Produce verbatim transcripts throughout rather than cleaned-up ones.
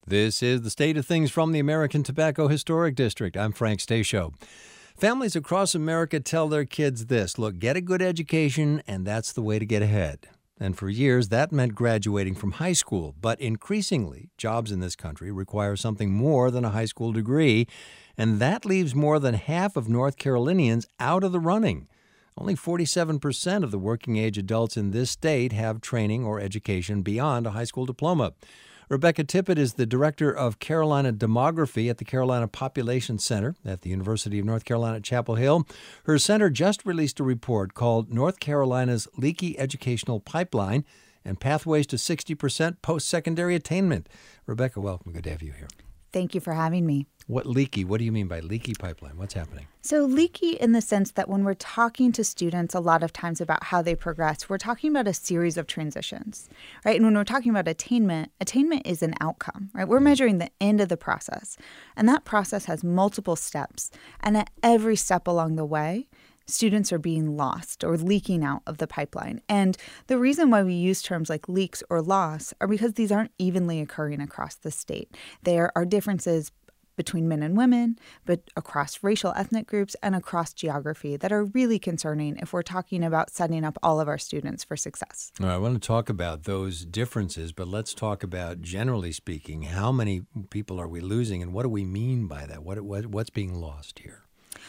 This is the State of Things from the American Tobacco Historic District. I'm Frank Stasio. Families across America tell their kids this: look, get a good education, and that's the way to get ahead. And for years, that meant graduating from high school. But increasingly, jobs in this country require something more than a high school degree, and that leaves more than half of North Carolinians out of the running. Only forty-seven percent of the working-age adults in this state have training or education beyond a high school diploma. Rebecca Tippett is the director of Carolina Demography at the Carolina Population Center at the University of North Carolina at Chapel Hill. Her center just released a report called North Carolina's Leaky Educational Pipeline and Pathways to sixty percent Post-Secondary Attainment. Rebecca, welcome. Good to have you here. Thank you for having me. What leaky? What do you mean by leaky pipeline? What's happening? So leaky in the sense that when we're talking to students a lot of times about how they progress, we're talking about a series of transitions, right? And when we're talking about attainment, attainment is an outcome, right? We're measuring the end of the process. And that process has multiple steps. And at every step along the way, students are being lost or leaking out of the pipeline. And the reason why we use terms like leaks or loss are because these aren't evenly occurring across the state. There are differences between men and women, but across racial ethnic groups and across geography that are really concerning if we're talking about setting up all of our students for success. All right, I want to talk about those differences, but let's talk about, generally speaking, how many people are we losing and what do we mean by that? What, what What's being lost here?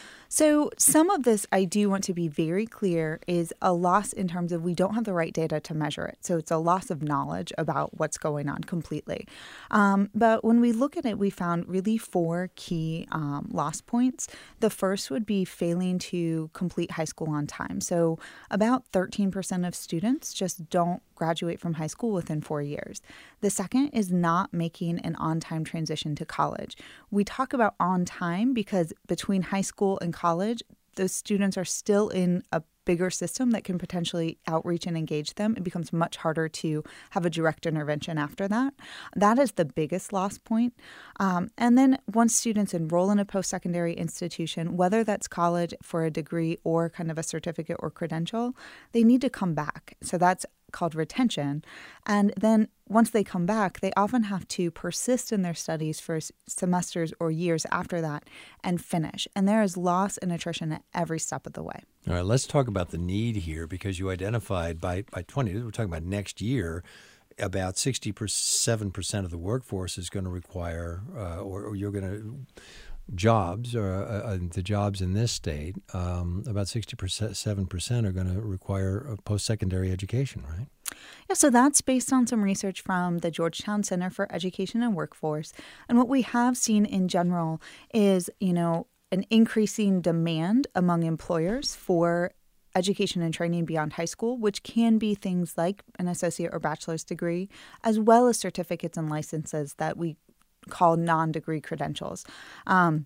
So some of this, I do want to be very clear, is a loss in terms of we don't have the right data to measure it. So it's a loss of knowledge about what's going on completely. Um, but when we look at it, we found really four key um, loss points. The first would be failing to complete high school on time. So about thirteen percent of students just don't graduate from high school within four years. The second is not making an on-time transition to college. We talk about on time because between high school and college, those students are still in a bigger system that can potentially outreach and engage them. It becomes much harder to have a direct intervention after that. That is the biggest loss point. Um, and then once students enroll in a post-secondary institution, whether that's college for a degree or kind of a certificate or credential, they need to come back. So that's called retention. And then once they come back, they often have to persist in their studies for semesters or years after that and finish. And there is loss and attrition at every step of the way. All right, let's talk about the need here, because you identified by, by twenty, we're talking about next year, about sixty-seven percent of the workforce is going to require, uh, or, or you're going to, jobs, or uh, uh, the jobs in this state, um, about sixty-seven percent are going to require a post-secondary education, right? Yeah, so that's based on some research from the Georgetown Center for Education and Workforce. And what we have seen in general is, you know, an increasing demand among employers for education and training beyond high school, which can be things like an associate or bachelor's degree, as well as certificates and licenses that we call non-degree credentials. Um,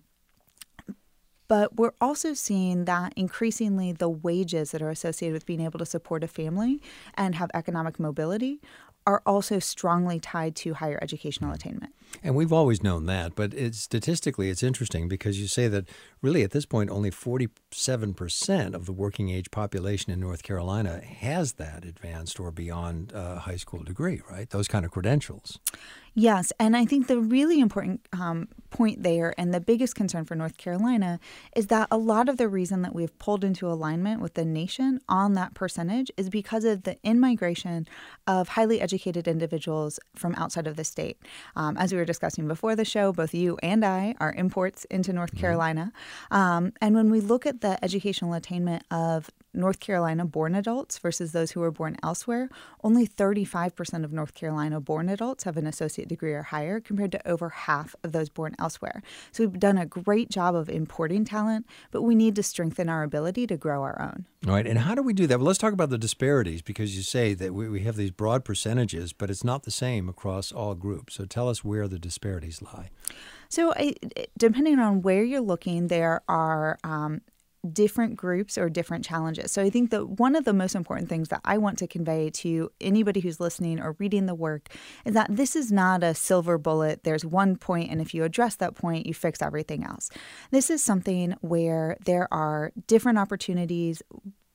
but we're also seeing that increasingly the wages that are associated with being able to support a family and have economic mobility are also strongly tied to higher educational attainment. And we've always known that, but it's, statistically it's interesting because you say that really at this point only forty-seven percent of the working age population in North Carolina has that advanced or beyond uh, high school degree, right? Those kind of credentials. Yes, and I think the really important um, point there and the biggest concern for North Carolina is that a lot of the reason that we've pulled into alignment with the nation on that percentage is because of the in-migration of highly educated individuals from outside of the state. Um, as we were discussing before the show, both you and I are imports into North mm-hmm. Carolina. Um, and when we look at the educational attainment of North Carolina-born adults versus those who were born elsewhere, only thirty-five percent of North Carolina-born adults have an associate degree or higher compared to over half of those born elsewhere. So we've done a great job of importing talent, but we need to strengthen our ability to grow our own. All right. And how do we do that? Well, let's talk about the disparities, because you say that we, we have these broad percentages, but it's not the same across all groups. So tell us where the disparities lie. So I, depending on where you're looking, there are um, different groups or different challenges. So I think that one of the most important things that I want to convey to anybody who's listening or reading the work is that this is not a silver bullet. There's one point, and if you address that point, you fix everything else. This is something where there are different opportunities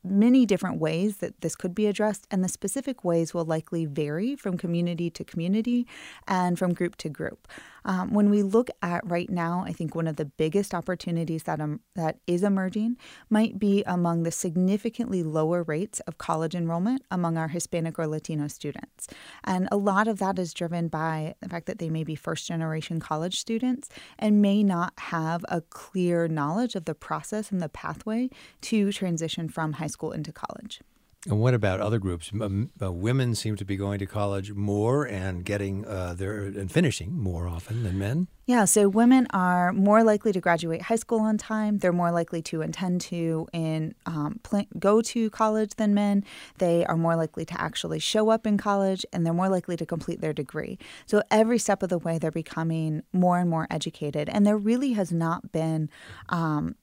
many different ways that this could be addressed, and the specific ways will likely vary from community to community and from group to group. Um, when we look at right now, I think one of the biggest opportunities that um, that is emerging might be among the significantly lower rates of college enrollment among our Hispanic or Latino students. And a lot of that is driven by the fact that they may be first-generation college students and may not have a clear knowledge of the process and the pathway to transition from high school into college. And what about other groups? Um, uh, women seem to be going to college more and getting uh, their and finishing more often than men. Yeah, so women are more likely to graduate high school on time. They're more likely to intend to in um, pl- go to college than men. They are more likely to actually show up in college, and they're more likely to complete their degree. So every step of the way, they're becoming more and more educated. And there really has not been um,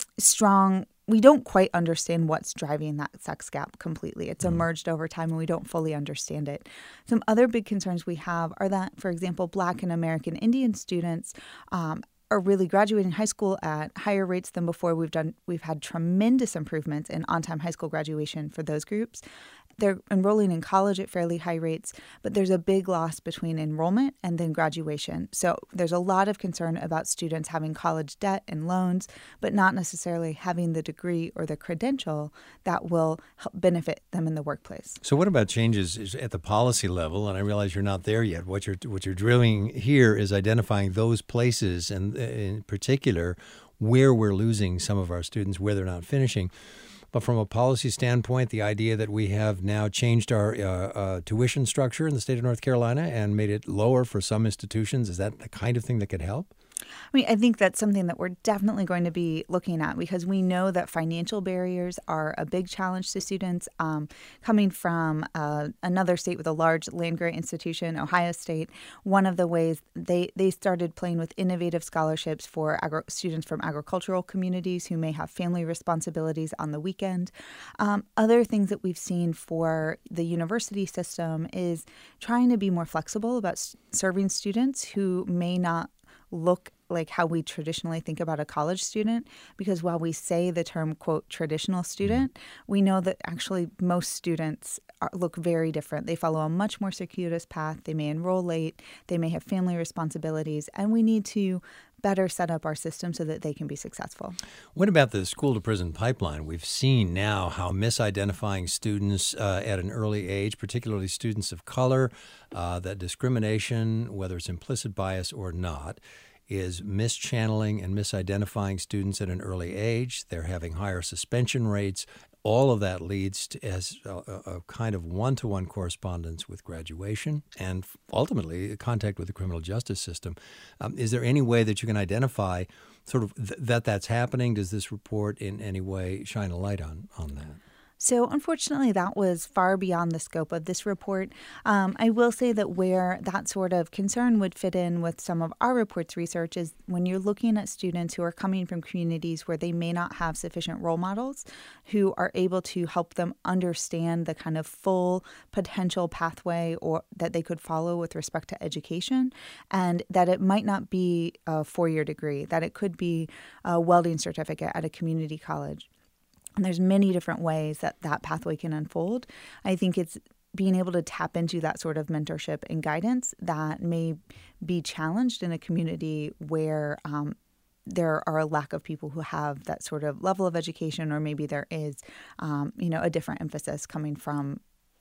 strong we don't quite understand what's driving that sex gap completely. It's emerged over time and we don't fully understand it. Some other big concerns we have are that, for example, Black and American Indian students um, are really graduating high school at higher rates than before. We've done we've had tremendous improvements in on-time high school graduation for those groups. They're enrolling in college at fairly high rates, but there's a big loss between enrollment and then graduation. So there's a lot of concern about students having college debt and loans, but not necessarily having the degree or the credential that will help benefit them in the workplace. So what about changes at the policy level? And I realize you're not there yet. What you're what you're drilling here is identifying those places, and in particular, where we're losing some of our students, where they're not finishing. But from a policy standpoint, the idea that we have now changed our uh, uh, tuition structure in the state of North Carolina and made it lower for some institutions, is that the kind of thing that could help? I mean, I think that's something that we're definitely going to be looking at because we know that financial barriers are a big challenge to students. Um, coming from uh, another state with a large land-grant institution, Ohio State, one of the ways they, they started playing with innovative scholarships for agri- students from agricultural communities who may have family responsibilities on the weekend. Um, other things that we've seen for the university system is trying to be more flexible about s- serving students who may not look like how we traditionally think about a college student, because while we say the term, quote, traditional student, we know that actually most students are, look very different. They follow a much more circuitous path. They may enroll late. They may have family responsibilities. And we need to better set up our system so that they can be successful. What about the school-to-prison pipeline? We've seen now how misidentifying students uh, at an early age, particularly students of color, uh, that discrimination, whether it's implicit bias or not, is mischanneling and misidentifying students at an early age. They're having higher suspension rates. All of that leads to as a, a kind of one-to-one correspondence with graduation and ultimately contact with the criminal justice system. Um, is there any way that you can identify sort of th- that that's happening? Does this report in any way shine a light on, on that? So unfortunately, that was far beyond the scope of this report. Um, I will say that where that sort of concern would fit in with some of our report's research is when you're looking at students who are coming from communities where they may not have sufficient role models who are able to help them understand the kind of full potential pathway or that they could follow with respect to education, and that it might not be a four-year degree, that it could be a welding certificate at a community college. And there's many different ways that that pathway can unfold. I think it's being able to tap into that sort of mentorship and guidance that may be challenged in a community where um, there are a lack of people who have that sort of level of education, or maybe there is, um, you know, a different emphasis coming from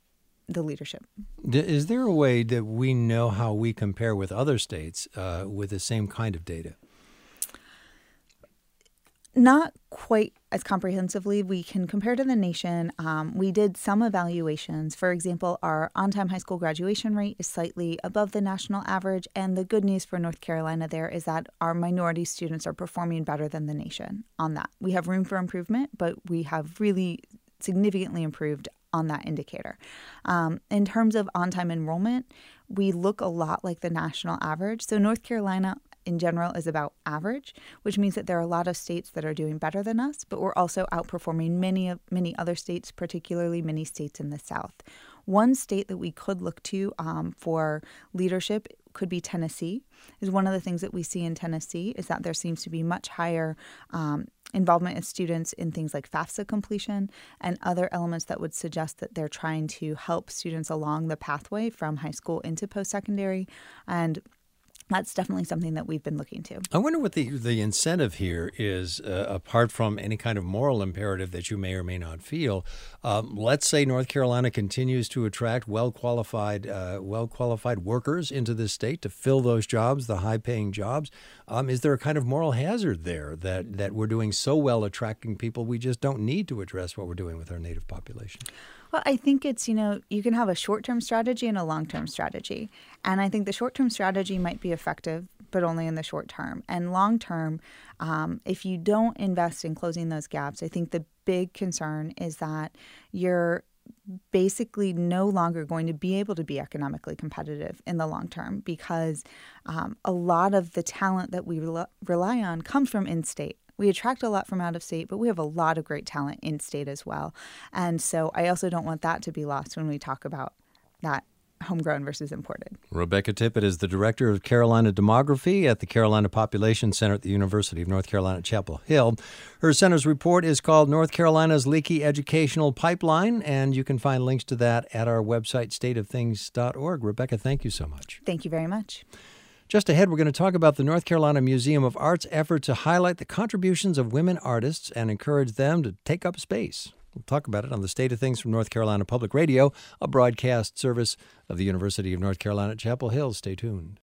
the leadership. Is there a way that we know how we compare with other states uh, with the same kind of data? Not quite as comprehensively. We can compare to the nation. Um, we did some evaluations. For example, our on-time high school graduation rate is slightly above the national average. And the good news for North Carolina there is that our minority students are performing better than the nation on that. We have room for improvement, but we have really significantly improved on that indicator. Um, in terms of on-time enrollment, we look a lot like the national average. So North Carolina in general is about average, which means that there are a lot of states that are doing better than us, but we're also outperforming many of many other states, particularly many states in the South. One state that we could look to um, for leadership could be Tennessee. Is one of the things that we see in Tennessee is that there seems to be much higher um, involvement of students in things like FAFSA completion and other elements that would suggest that they're trying to help students along the pathway from high school into post-secondary. And that's definitely something that we've been looking to. I wonder what the the incentive here is, uh, apart from any kind of moral imperative that you may or may not feel. Um, let's say North Carolina continues to attract well-qualified uh, well-qualified workers into this state to fill those jobs, the high-paying jobs. Um, is there a kind of moral hazard there that, that we're doing so well attracting people we just don't need to address what we're doing with our native population? Well, I think it's, you know, you can have a short-term strategy and a long-term strategy. And I think the short-term strategy might be effective, but only in the short term. And long-term, um, if you don't invest in closing those gaps, I think the big concern is that you're basically no longer going to be able to be economically competitive in the long term because um, a lot of the talent that we rel- rely on comes from in-state. We attract a lot from out of state, but we have a lot of great talent in state as well. And so I also don't want that to be lost when we talk about that homegrown versus imported. Rebecca Tippett is the Director of Carolina Demography at the Carolina Population Center at the University of North Carolina at Chapel Hill. Her center's report is called North Carolina's Leaky Educational Pipeline, and you can find links to that at our website, state of things dot org. Rebecca, thank you so much. Thank you very much. Just ahead, we're going to talk about the North Carolina Museum of Art's effort to highlight the contributions of women artists and encourage them to take up space. We'll talk about it on the State of Things from North Carolina Public Radio, a broadcast service of the University of North Carolina at Chapel Hill. Stay tuned.